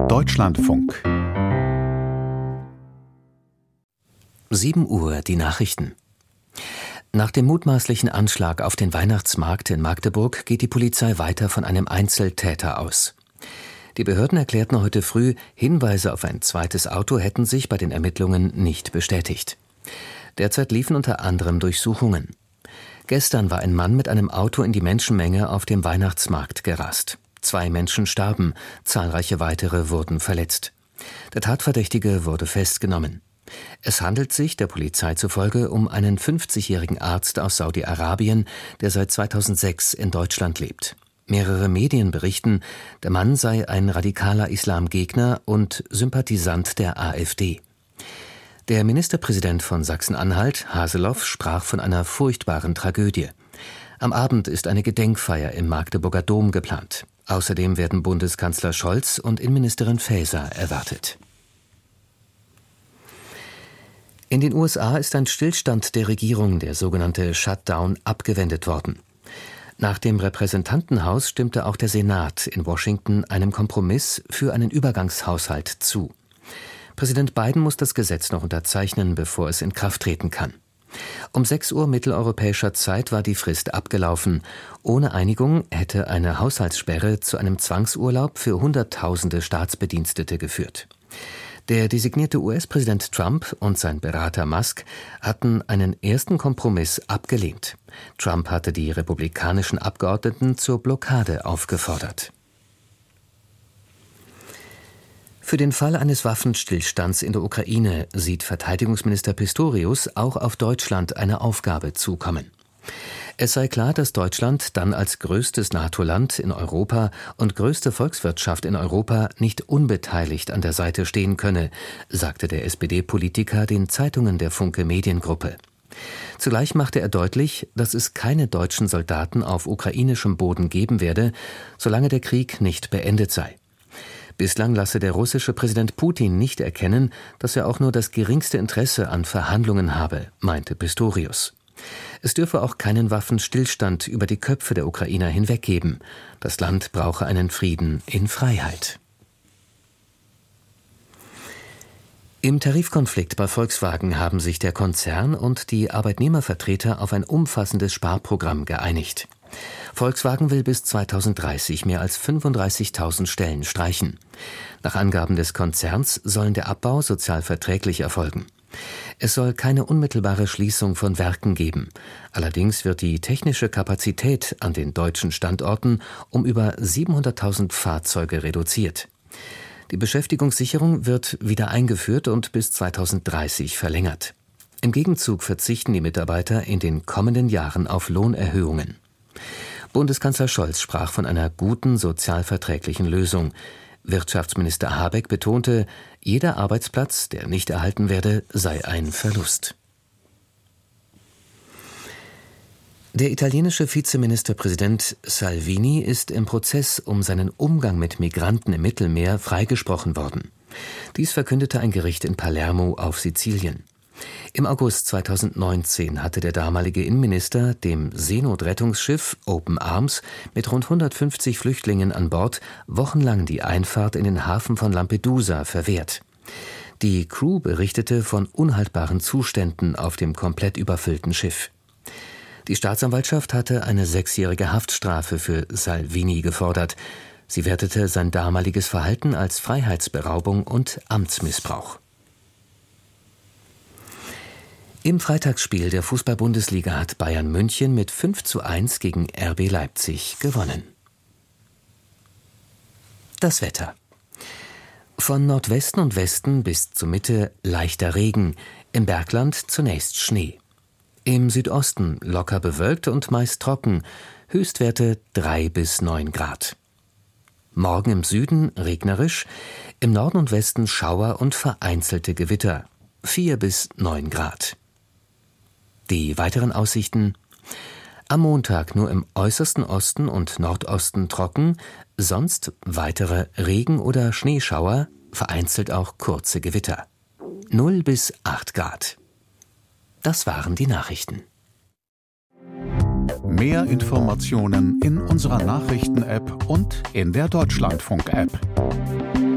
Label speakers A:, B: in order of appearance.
A: Deutschlandfunk.
B: 7 Uhr, die Nachrichten. Nach dem mutmaßlichen Anschlag auf den Weihnachtsmarkt in Magdeburg geht die Polizei weiter von einem Einzeltäter aus. Die Behörden erklärten heute früh, Hinweise auf ein zweites Auto hätten sich bei den Ermittlungen nicht bestätigt. Derzeit liefen unter anderem Durchsuchungen. Gestern war ein Mann mit einem Auto in die Menschenmenge auf dem Weihnachtsmarkt gerast. 2 Menschen starben, zahlreiche weitere wurden verletzt. Der Tatverdächtige wurde festgenommen. Es handelt sich der Polizei zufolge um einen 50-jährigen Arzt aus Saudi-Arabien, der seit 2006 in Deutschland lebt. Mehrere Medien berichten, der Mann sei ein radikaler Islamgegner und Sympathisant der AfD. Der Ministerpräsident von Sachsen-Anhalt, Haseloff, sprach von einer furchtbaren Tragödie. Am Abend ist eine Gedenkfeier im Magdeburger Dom geplant. Außerdem werden Bundeskanzler Scholz und Innenministerin Faeser erwartet. In den USA ist ein Stillstand der Regierung, der sogenannte Shutdown, abgewendet worden. Nach dem Repräsentantenhaus stimmte auch der Senat in Washington einem Kompromiss für einen Übergangshaushalt zu. Präsident Biden muss das Gesetz noch unterzeichnen, bevor es in Kraft treten kann. Um 6 Uhr mitteleuropäischer Zeit war die Frist abgelaufen. Ohne Einigung hätte eine Haushaltssperre zu einem Zwangsurlaub für Hunderttausende Staatsbedienstete geführt. Der designierte US-Präsident Trump und sein Berater Musk hatten einen ersten Kompromiss abgelehnt. Trump hatte die republikanischen Abgeordneten zur Blockade aufgefordert. Für den Fall eines Waffenstillstands in der Ukraine sieht Verteidigungsminister Pistorius auch auf Deutschland eine Aufgabe zukommen. Es sei klar, dass Deutschland dann als größtes NATO-Land in Europa und größte Volkswirtschaft in Europa nicht unbeteiligt an der Seite stehen könne, sagte der SPD-Politiker den Zeitungen der Funke Mediengruppe. Zugleich machte er deutlich, dass es keine deutschen Soldaten auf ukrainischem Boden geben werde, solange der Krieg nicht beendet sei. Bislang lasse der russische Präsident Putin nicht erkennen, dass er auch nur das geringste Interesse an Verhandlungen habe, meinte Pistorius. Es dürfe auch keinen Waffenstillstand über die Köpfe der Ukrainer hinweggeben. Das Land brauche einen Frieden in Freiheit. Im Tarifkonflikt bei Volkswagen haben sich der Konzern und die Arbeitnehmervertreter auf ein umfassendes Sparprogramm geeinigt. Volkswagen will bis 2030 mehr als 35.000 Stellen streichen. Nach Angaben des Konzerns sollen der Abbau sozial verträglich erfolgen. Es soll keine unmittelbare Schließung von Werken geben. Allerdings wird die technische Kapazität an den deutschen Standorten um über 700.000 Fahrzeuge reduziert. Die Beschäftigungssicherung wird wieder eingeführt und bis 2030 verlängert. Im Gegenzug verzichten die Mitarbeiter in den kommenden Jahren auf Lohnerhöhungen. Bundeskanzler Scholz sprach von einer guten sozialverträglichen Lösung. Wirtschaftsminister Habeck betonte, jeder Arbeitsplatz, der nicht erhalten werde, sei ein Verlust. Der italienische Vizeministerpräsident Salvini ist im Prozess um seinen Umgang mit Migranten im Mittelmeer freigesprochen worden. Dies verkündete ein Gericht in Palermo auf Sizilien. Im August 2019 hatte der damalige Innenminister dem Seenotrettungsschiff Open Arms mit rund 150 Flüchtlingen an Bord wochenlang die Einfahrt in den Hafen von Lampedusa verwehrt. Die Crew berichtete von unhaltbaren Zuständen auf dem komplett überfüllten Schiff. Die Staatsanwaltschaft hatte eine 6-jährige Haftstrafe für Salvini gefordert. Sie wertete sein damaliges Verhalten als Freiheitsberaubung und Amtsmissbrauch. Im Freitagsspiel der Fußball-Bundesliga hat Bayern München mit 5:1 gegen RB Leipzig gewonnen. Das Wetter. Von Nordwesten und Westen bis zur Mitte leichter Regen, im Bergland zunächst Schnee. Im Südosten locker bewölkt und meist trocken, Höchstwerte 3 bis 9 Grad. Morgen im Süden regnerisch, im Norden und Westen Schauer und vereinzelte Gewitter, 4 bis 9 Grad. Die weiteren Aussichten: am Montag nur im äußersten Osten und Nordosten trocken, sonst weitere Regen- oder Schneeschauer, vereinzelt auch kurze Gewitter. 0 bis 8 Grad. Das waren die Nachrichten.
A: Mehr Informationen in unserer Nachrichten-App und in der Deutschlandfunk-App.